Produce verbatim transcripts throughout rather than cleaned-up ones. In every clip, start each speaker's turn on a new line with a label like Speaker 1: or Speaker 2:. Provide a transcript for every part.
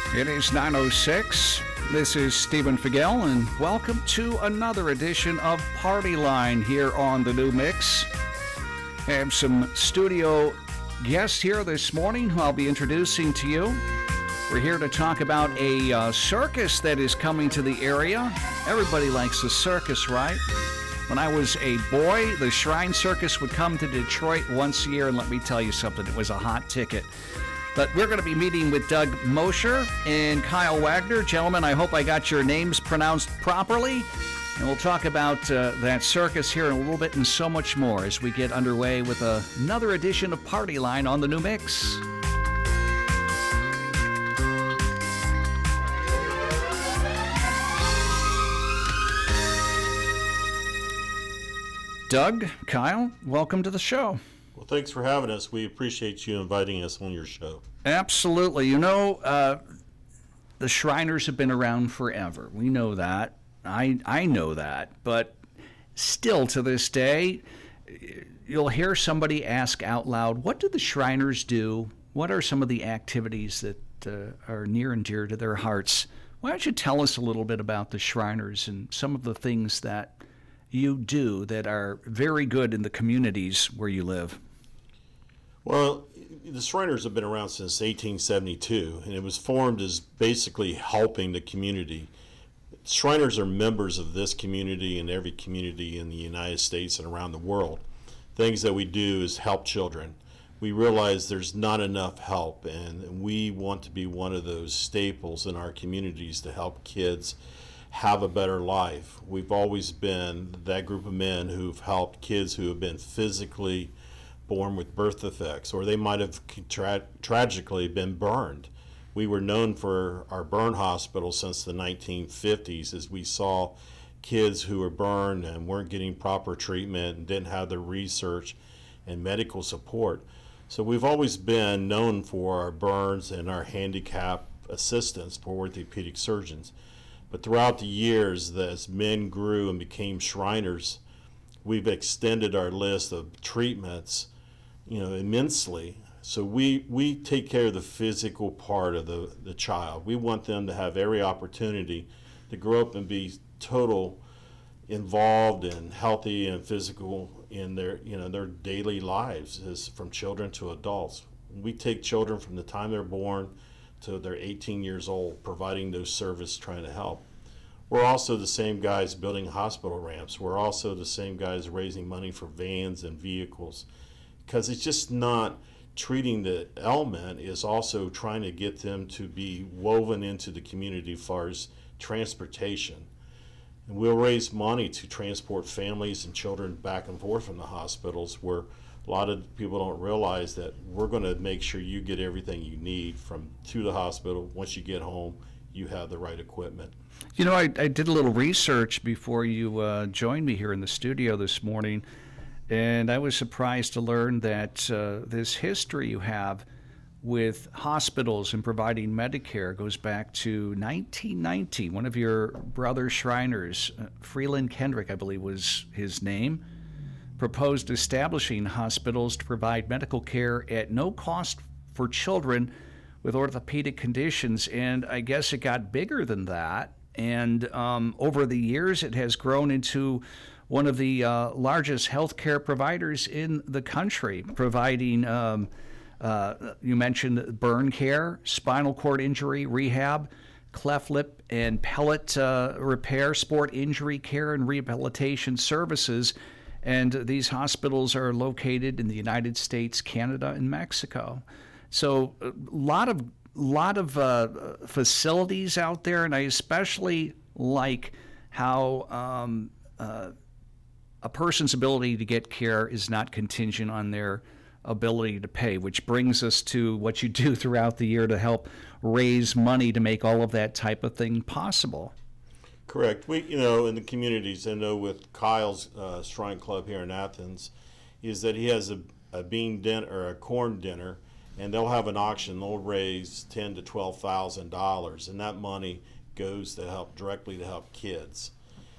Speaker 1: It is nine oh six. This is Stephen Figel, and welcome to another edition of Party Line here on the New Mix. Have some studio guests here this morning who I'll be introducing to you. We're here to talk about a uh, circus that is coming to the area. Everybody likes a circus, right? When I was a boy, the Shrine Circus would come to Detroit once a year, and let me tell you something, it was a hot ticket. But we're going to be meeting with Doug Mosher and Kyle Wagner. Gentlemen, I hope I got your names pronounced properly. And we'll talk about uh, that circus here in a little bit and so much more as we get underway with uh, another edition of Party Line on the New Mix. Doug, Kyle, welcome to the show.
Speaker 2: Well, thanks for having us. We appreciate you inviting us on your show.
Speaker 1: Absolutely. You know, uh, the Shriners have been around forever. We know that. I I know that. But still, to this day, you'll hear somebody ask out loud, what do the Shriners do? What are some of the activities that uh, are near and dear to their hearts? Why don't you tell us a little bit about the Shriners and some of the things that you do that are very good in the communities where you live?
Speaker 2: Well, the Shriners have been around since eighteen seventy-two, and it was formed as basically helping the community. Shriners are members of this community and every community in the United States and around the world. Things that we do is help children. We realize there's not enough help, and we want to be one of those staples in our communities to help kids have a better life. We've always been that group of men who've helped kids who have been physically born with birth defects, or they might have tra- tragically been burned. We were known for our burn hospital since the nineteen fifties, as we saw kids who were burned and weren't getting proper treatment and didn't have the research and medical support. So we've always been known for our burns and our handicap assistance for orthopedic surgeons. But throughout the years, as men grew and became Shriners, we've extended our list of treatments, you know, immensely. So we, we take care of the physical part of the, the child. We want them to have every opportunity to grow up and be total involved and healthy and physical in their, you know, their daily lives, as from children to adults. We take children from the time they're born to they're eighteen years old, providing those services, trying to help. We're also the same guys building hospital ramps. We're also the same guys raising money for vans and vehicles, because it's just not treating the ailment, is also trying to get them to be woven into the community as far as transportation. And we'll raise money to transport families and children back and forth from the hospitals, where a lot of people don't realize that we're going to make sure you get everything you need from to the hospital. Once you get home, you have the right equipment.
Speaker 1: You know, I, I did a little research before you uh, joined me here in the studio this morning, and I was surprised to learn that uh, this history you have with hospitals and providing Medicare goes back to nineteen ninety. One of your brother Shriners, uh, Freeland Kendrick, I believe was his name, proposed establishing hospitals to provide medical care at no cost for children with orthopedic conditions, and I guess it got bigger than that. And um, over the years, it has grown into one of the uh, largest healthcare providers in the country, providing, um, uh, you mentioned burn care, spinal cord injury rehab, cleft lip and pellet uh, repair, sport injury care, and rehabilitation services. And these hospitals are located in the United States, Canada, and Mexico. So a lot of lot of uh, facilities out there, and I especially like how um, uh, a person's ability to get care is not contingent on their ability to pay, which brings us to what you do throughout the year to help raise money to make all of that type of thing possible.
Speaker 2: Correct. We, you know, in the communities, I know with Kyle's uh, Shrine Club here in Athens, is that he has a, a bean dinner or a corn dinner, and they'll have an auction. They'll raise ten to twelve thousand dollars, and that money goes to help directly to help kids.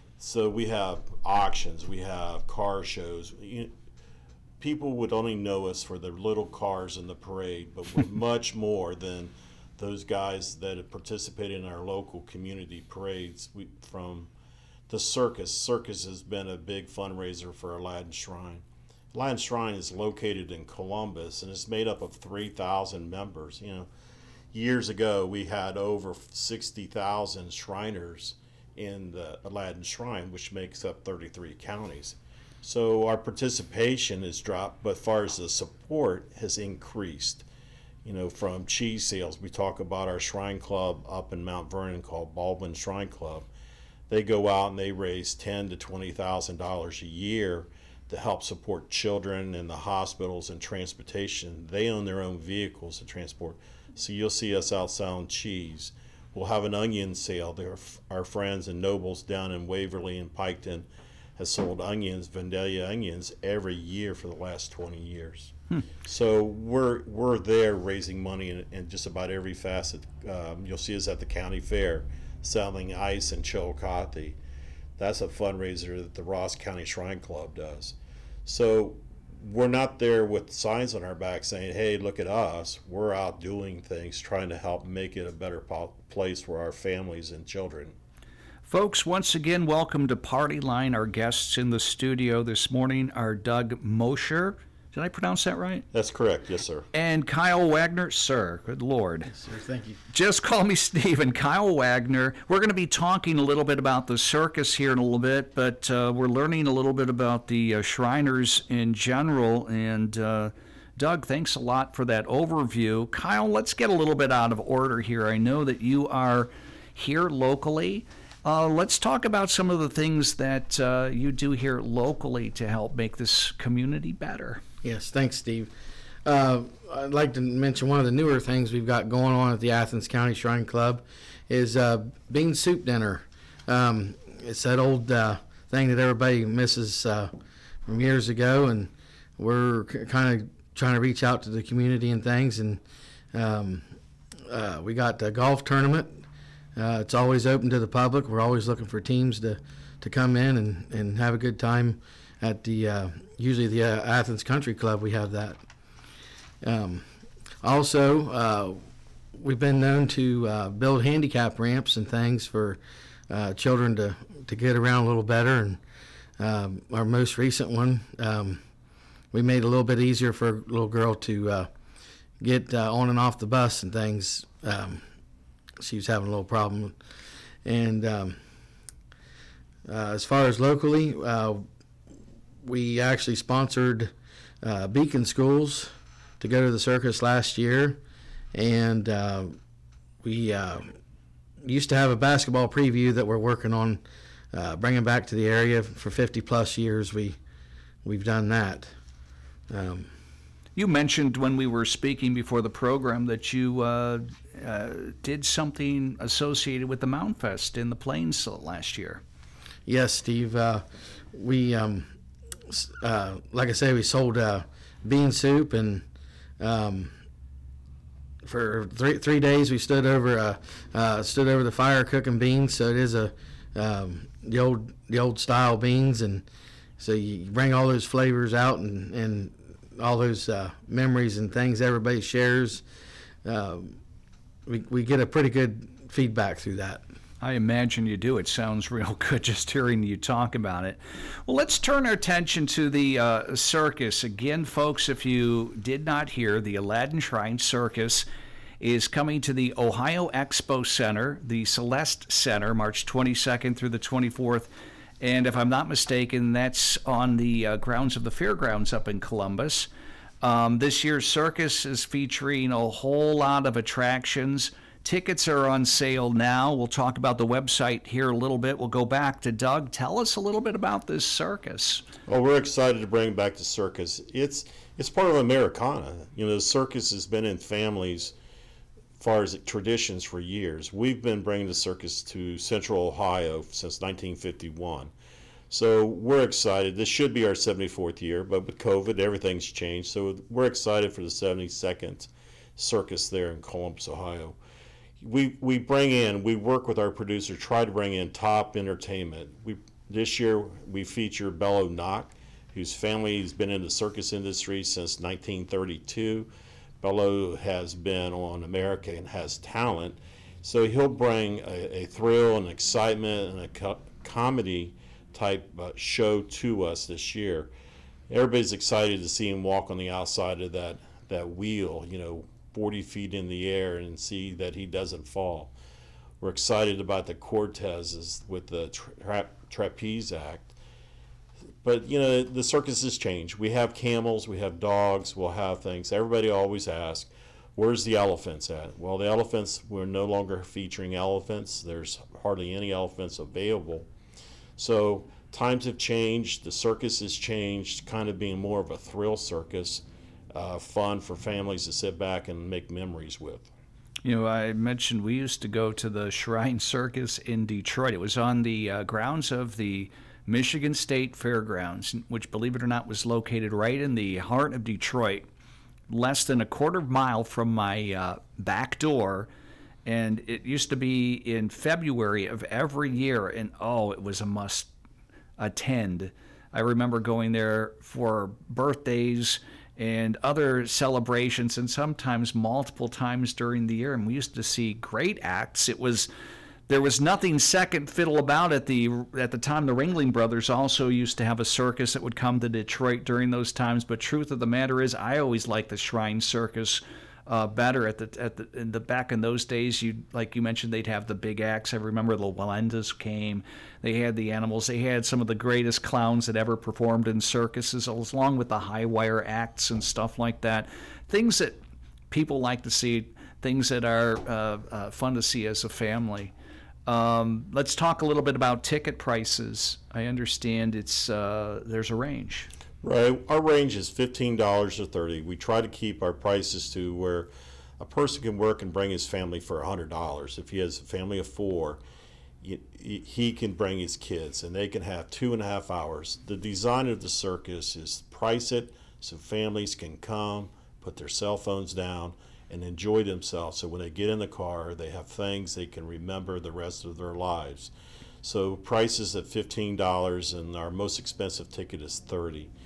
Speaker 2: So we have auctions, we have car shows. You, people would only know us for the little cars in the parade, but we're much more than those guys that have participated in our local community parades. We, from the circus, circus has been a big fundraiser for Aladdin Shrine. Aladdin Shrine is located in Columbus, and it's made up of three thousand members. You know, years ago we had over sixty thousand Shriners in the Aladdin Shrine, which makes up thirty-three counties. So our participation has dropped, but as far as the support has increased. You know, from cheese sales, we talk about our Shrine Club up in Mount Vernon called Baldwin Shrine Club. They go out and they raise ten to twenty thousand dollars a year to help support children in the hospitals and transportation. They own their own vehicles to transport. So you'll see us out selling cheese. We'll have an onion sale. There, our friends and Nobles down in Waverly and Piketon has sold onions, Vandalia onions, every year for the last twenty years. Hmm. So we're we're there raising money in, in just about every facet. Um, you'll see us at the county fair selling ice and Chillicothe. That's a fundraiser that the Ross County Shrine Club does. So we're not there with signs on our back saying, hey, look at us. We're out doing things, trying to help make it a better po- place for our families and children.
Speaker 1: Folks, once again, welcome to Party Line. Our guests in the studio this morning are Doug Mosher. Did I pronounce that right?
Speaker 2: That's correct, yes, sir.
Speaker 1: And Kyle Wagner, sir. Good Lord.
Speaker 3: Yes, sir. Thank you.
Speaker 1: Just call me Steve. And Kyle Wagner. We're going to be talking a little bit about the circus here in a little bit, but uh, we're learning a little bit about the uh, Shriners in general. And uh, Doug, thanks a lot for that overview. Kyle, let's get a little bit out of order here. I know that you are here locally. Uh, let's talk about some of the things that uh, you do here locally to help make this community better.
Speaker 3: Yes, thanks, Steve. Uh, I'd like to mention one of the newer things we've got going on at the Athens County Shrine Club is uh, bean soup dinner. Um, it's that old uh, thing that everybody misses uh, from years ago, and we're c- kind of trying to reach out to the community and things. And um, uh, we got a golf tournament. Uh, it's always open to the public. We're always looking for teams to, to come in and, and have a good time at the uh, usually the uh, Athens Country Club. We have that. Um, also, uh, we've been known to uh, build handicap ramps and things for uh, children to, to get around a little better. And um, our most recent one, um, we made it a little bit easier for a little girl to uh, get uh, on and off the bus and things. Um, she was having a little problem. And um, uh, as far as locally, uh, we actually sponsored uh, Beacon Schools to go to the circus last year, and uh, we uh, used to have a basketball preview that we're working on uh, bringing back to the area for fifty plus years. We we've done that. Um,
Speaker 1: you mentioned when we were speaking before the program that you uh, uh, did something associated with the Mound Fest in the Plains last year.
Speaker 3: Yes, Steve. Uh, we um, uh, like I say, we sold uh, bean soup, and um, for three three days we stood over uh, uh, stood over the fire cooking beans. So it is a um, the old the old style beans, and so you bring all those flavors out and and all those uh, memories and things everybody shares. Uh, we we get a pretty good feedback through that.
Speaker 1: I imagine you do. It sounds real good just hearing you talk about it. Well, let's turn our attention to the uh, circus. Again, folks, if you did not hear, the Aladdin Shrine Circus is coming to the Ohio Expo Center, the Celeste Center, March twenty-second through the twenty-fourth. And if I'm not mistaken, that's on the uh, grounds of the fairgrounds up in Columbus. Um, this year's circus is featuring a whole lot of attractions. Tickets are on sale now. We'll talk about the website here a little bit. We'll go back to Doug. Tell us a little bit about this circus.
Speaker 2: Well, we're excited to bring back the circus. It's it's part of Americana. You know, the circus has been in families as far as traditions for years. We've been bringing the circus to Central Ohio since nineteen fifty-one. So we're excited. This should be our seventy-fourth year, but with COVID, everything's changed. So we're excited for the seventy-second circus there in Columbus, Ohio. We we bring in, we work with our producer, try to bring in top entertainment. We this year we feature Bello Knock, whose family has been in the circus industry since nineteen thirty-two. Bello has been on America and has talent. So he'll bring a, a thrill and excitement and a co- comedy type uh, show to us this year. Everybody's excited to see him walk on the outside of that, that wheel, you know, forty feet in the air, and see that he doesn't fall. We're excited about the Cortezes with the tra- trapeze act. But, you know, the circus has changed. We have camels, we have dogs, we'll have things. Everybody always asks, where's the elephants at? Well, the elephants, we're no longer featuring elephants. There's hardly any elephants available. So times have changed. The circus has changed, kind of being more of a thrill circus, uh, fun for families to sit back and make memories with.
Speaker 1: You know, I mentioned we used to go to the Shrine Circus in Detroit. It was on the uh, grounds of the Michigan State Fairgrounds, which, believe it or not, was located right in the heart of Detroit, less than a quarter mile from my uh, back door. And it used to be in February of every year, and oh, it was a must attend. I remember going there for birthdays and other celebrations, and sometimes multiple times during the year, and we used to see great acts. It was There was nothing second fiddle about it. The at the time, the Ringling Brothers also used to have a circus that would come to Detroit during those times. But truth of the matter is, I always liked the Shrine Circus uh, better. At the at the in the back in those days, you like you mentioned, they'd have the big acts. I remember the Walendas came. They had the animals. They had some of the greatest clowns that ever performed in circuses, along with the high wire acts and stuff like that. Things that people like to see. Things that are uh, uh, fun to see as a family. Um, let's talk a little bit about ticket prices. I understand it's uh, there's a range.
Speaker 2: Right. Our range is fifteen dollars to thirty dollars. We try to keep our prices to where a person can work and bring his family for one hundred dollars. If he has a family of four, he can bring his kids, and they can have two and a half hours. The design of the circus is price it so families can come, put their cell phones down, and enjoy themselves. So when they get in the car, they have things they can remember the rest of their lives. So prices at fifteen dollars, and our most expensive ticket is thirty dollars.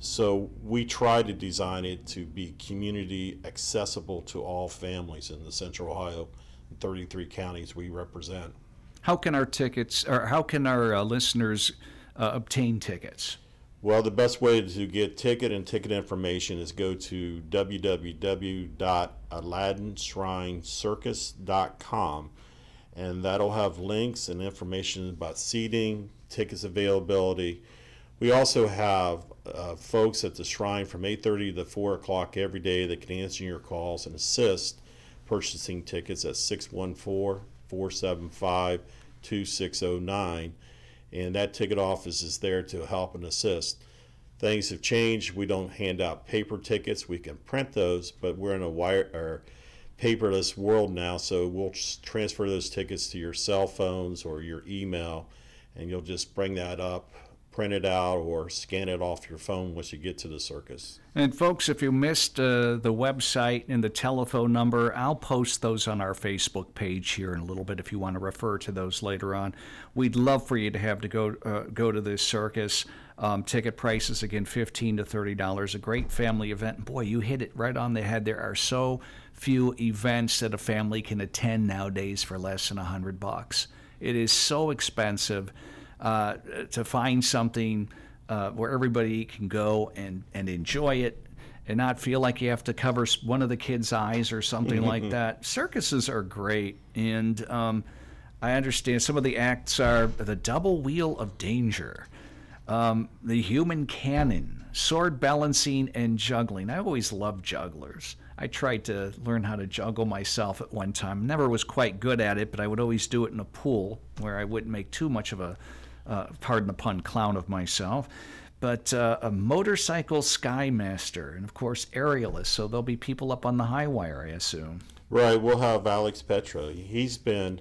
Speaker 2: So we try to design it to be community accessible to all families in the Central Ohio and thirty-three counties we represent.
Speaker 1: How can our tickets, or how can our uh, listeners uh, obtain tickets?
Speaker 2: Well, the best way to get ticket and ticket information is go to w w w dot aladdin shrine circus dot com, and that'll have links and information about seating, tickets availability. We also have uh, folks at the Shrine from eight thirty to four o'clock every day that can answer your calls and assist purchasing tickets at six one four, four seven five, two six zero nine. And that ticket office is there to help and assist. Things have changed. We don't hand out paper tickets. We can print those, but we're in a wire or paperless world now, so we'll just transfer those tickets to your cell phones or your email, and you'll just bring that up, print it out, or scan it off your phone once you get to the circus.
Speaker 1: And folks, if you missed uh, the website and the telephone number, I'll post those on our Facebook page here in a little bit if you want to refer to those later on. We'd love for you to have to go uh, go to this circus. Um, ticket prices, again, fifteen to thirty dollars. A great family event. Boy, you hit it right on the head. There are so few events that a family can attend nowadays for less than a hundred bucks. It is so expensive uh, to find something uh, where everybody can go and, and enjoy it and not feel like you have to cover one of the kids' eyes or something like that. Circuses are great, and um, I understand some of the acts are the Double Wheel of Danger, um, the Human Cannon, sword balancing, and juggling. I always loved jugglers. I tried to learn how to juggle myself at one time. Never was quite good at it, but I would always do it in a pool where I wouldn't make too much of a, uh, pardon the pun, clown of myself. But uh, a motorcycle skymaster, and of course aerialist. So there'll be people up on the high wire, I assume.
Speaker 2: Right. We'll have Alex Petro. He's been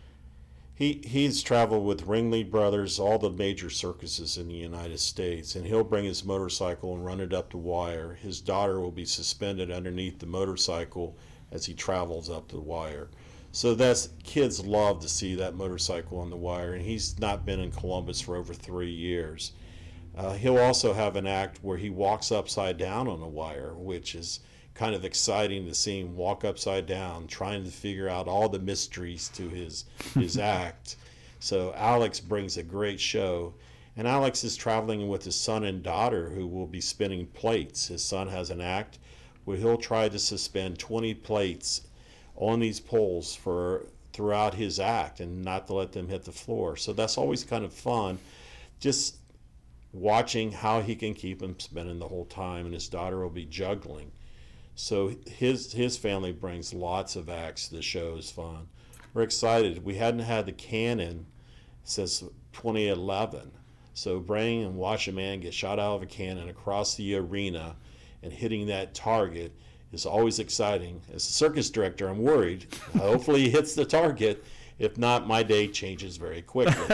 Speaker 2: he he's traveled with Ringling Brothers, all the major circuses in the United States, and he'll bring his motorcycle and run it up the wire. His daughter will be suspended underneath the motorcycle as he travels up the wire. So that's kids love to see that motorcycle on the wire, and he's not been in Columbus for over three years. Uh, he'll also have an act where he walks upside down on a wire, which is kind of exciting to see him walk upside down, trying to figure out all the mysteries to his his act. So Alex brings a great show. And Alex is traveling with his son and daughter who will be spinning plates. His son has an act where he'll try to suspend twenty plates on these poles for throughout his act and not to let them hit the floor. So that's always kind of fun, just watching how he can keep them spinning the whole time, and his daughter will be juggling. So his his family brings lots of acts. The show is fun. We're excited. We hadn't had the cannon since twenty eleven. So bring and watch a man get shot out of a cannon across the arena and hitting that target is always exciting. As a circus director, I'm worried. Hopefully he hits the target. If not, my day changes very quickly.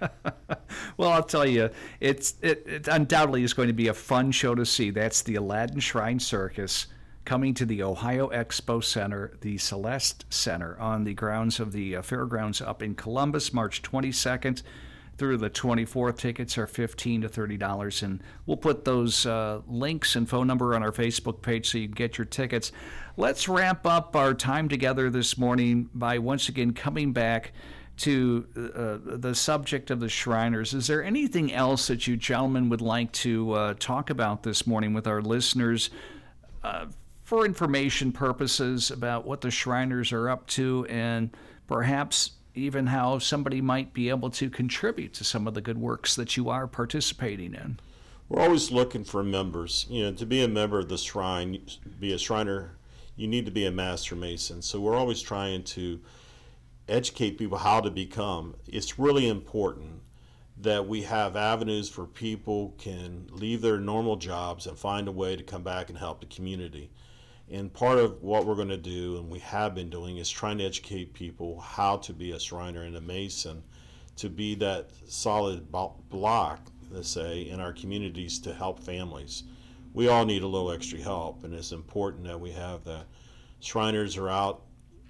Speaker 1: Well, I'll tell you, it's it, it undoubtedly is going to be a fun show to see. That's the Aladdin Shrine Circus coming to the Ohio Expo Center, the Celeste Center, on the grounds of the uh, fairgrounds up in Columbus, March twenty-second through the twenty-fourth. Tickets are fifteen to thirty dollars, and we'll put those uh, links and phone number on our Facebook page so you can get your tickets. Let's wrap up our time together this morning by once again coming back to uh, the subject of the Shriners. Is there anything else that you gentlemen would like to uh, talk about this morning with our listeners uh, for information purposes about what the Shriners are up to, and perhaps even how somebody might be able to contribute to some of the good works that you are participating in?
Speaker 2: We're always looking for members. You know, to be a member of the Shrine, be a Shriner, you need to be a Master Mason. So we're always trying to educate people how to become. It's really important that we have avenues for people can leave their normal jobs and find a way to come back and help the community. And part of what we're going to do, and we have been doing, is trying to educate people how to be a Shriner and a Mason, to be that solid block, let's say, in our communities to help families. We all need a little extra help, and it's important that we have that. Shriners are out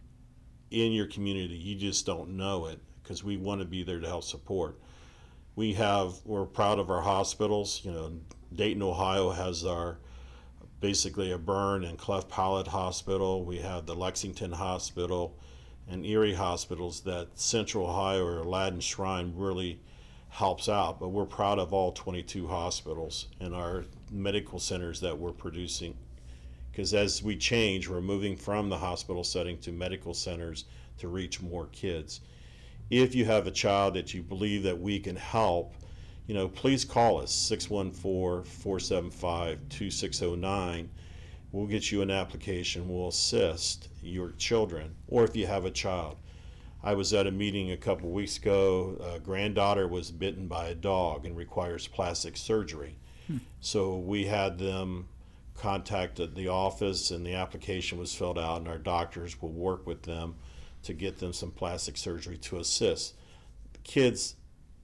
Speaker 2: in your community. You just don't know it, because we want to be there to help support. We have, we're proud of our hospitals. You know, Dayton, Ohio has our basically a burn and cleft palate hospital. We have the Lexington Hospital and Erie hospitals that Central Ohio or Aladdin Shrine really helps out. But we're proud of all twenty-two hospitals and our medical centers that we're producing, because as we change, we're moving from the hospital setting to medical centers to reach more kids. If you have a child that you believe that we can help, you know, please call us, six one four, four seven five, two six zero nine. We'll get you an application. We'll assist your children, or if you have a child. I was at a meeting a couple weeks ago. A granddaughter was bitten by a dog and requires plastic surgery. Hmm. So we had them contacted the office, and the application was filled out, and our doctors will work with them to get them some plastic surgery to assist. The kids,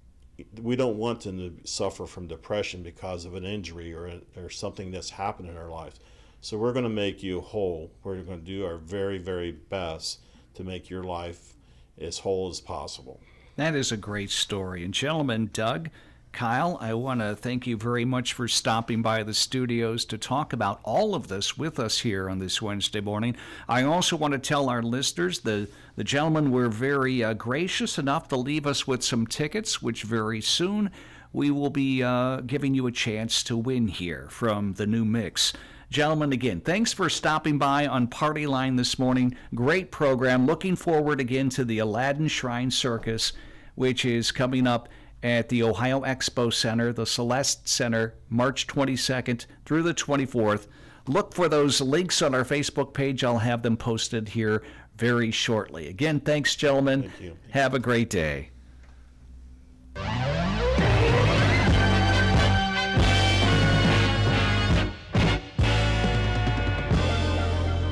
Speaker 2: we don't want them to suffer from depression because of an injury or, or something that's happened in our lives. So we're going to make you whole. We're going to do our very, very best to make your life as whole as possible.
Speaker 1: That is a great story. And gentlemen, Doug, Kyle, I want to thank you very much for stopping by the studios to talk about all of this with us here on this Wednesday morning. I also want to tell our listeners, the, the gentlemen were very uh, gracious enough to leave us with some tickets, which very soon we will be uh, giving you a chance to win here from the new mix. Gentlemen, again, thanks for stopping by on Party Line this morning. Great program. Looking forward again to the Aladdin Shrine Circus, which is coming up at the Ohio Expo Center, the Celeste Center, March twenty-second through the twenty-fourth. Look for those links on our Facebook page. I'll have them posted here very shortly. Again, thanks, gentlemen.
Speaker 2: Thank you.
Speaker 1: Have a great day.